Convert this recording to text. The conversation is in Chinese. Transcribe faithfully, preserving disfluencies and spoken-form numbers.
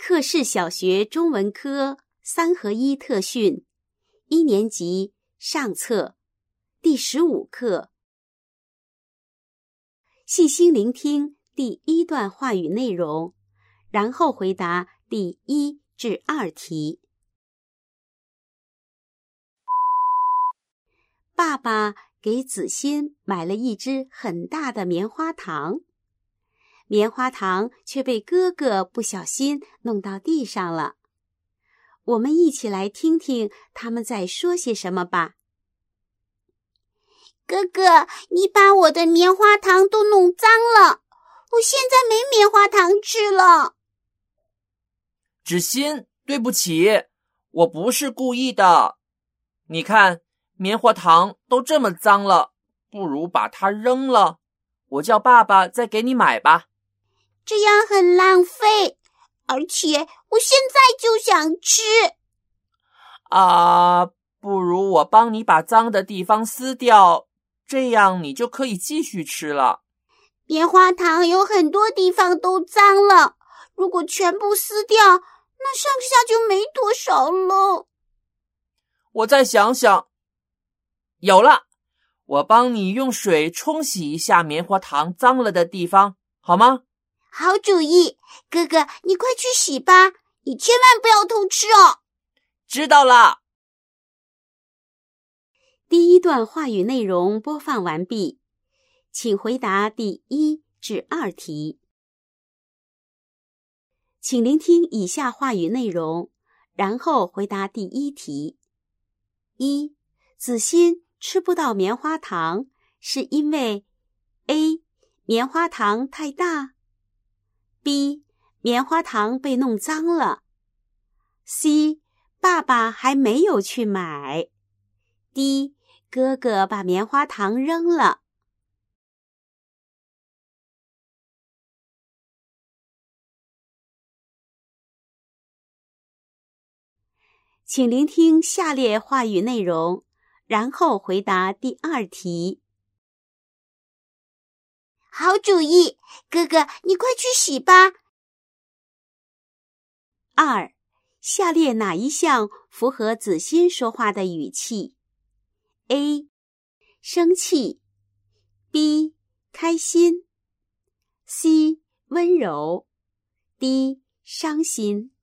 特视小学中文科三合一特训，一年级上册，第十五课。细心聆听第一段话语内容，然后回答第一至二题。爸爸给子欣买了一只很大的棉花糖，棉花糖却被哥哥不小心弄到地上了。我们一起来听听他们在说些什么吧。 哥哥，你把我的棉花糖都弄脏了，我现在没棉花糖吃了。 芷欣，对不起，我不是故意的。你看，棉花糖都这么脏了，不如把它扔了，我叫爸爸再给你买吧。 这样很浪费，而且我现在就想吃。 啊，不如我帮你把脏的地方撕掉，这样你就可以继续吃了。 棉花糖有很多地方都脏了，如果全部撕掉，那剩下就没多少了。 我再想想。有了，我帮你用水冲洗一下棉花糖脏了的地方，好吗？ 好主意，哥哥，你快去洗吧，你千万不要偷吃哦。 知道了。 第一段话语内容播放完毕，请回答第一至二题。请聆听以下话语内容，然后回答第一题。一、子欣吃不到棉花糖，是因为 A. 棉花糖太大， B. 棉花糖被弄脏了， C. 爸爸还没有去买， D. 哥哥把棉花糖扔了。请聆听下列话语内容，然后回答第二题。 好主意，哥哥，你快去洗吧。 二、下列哪一项符合子欣说话的语气 ？A. 生气 B. 开心 C. 温柔 D. 伤心。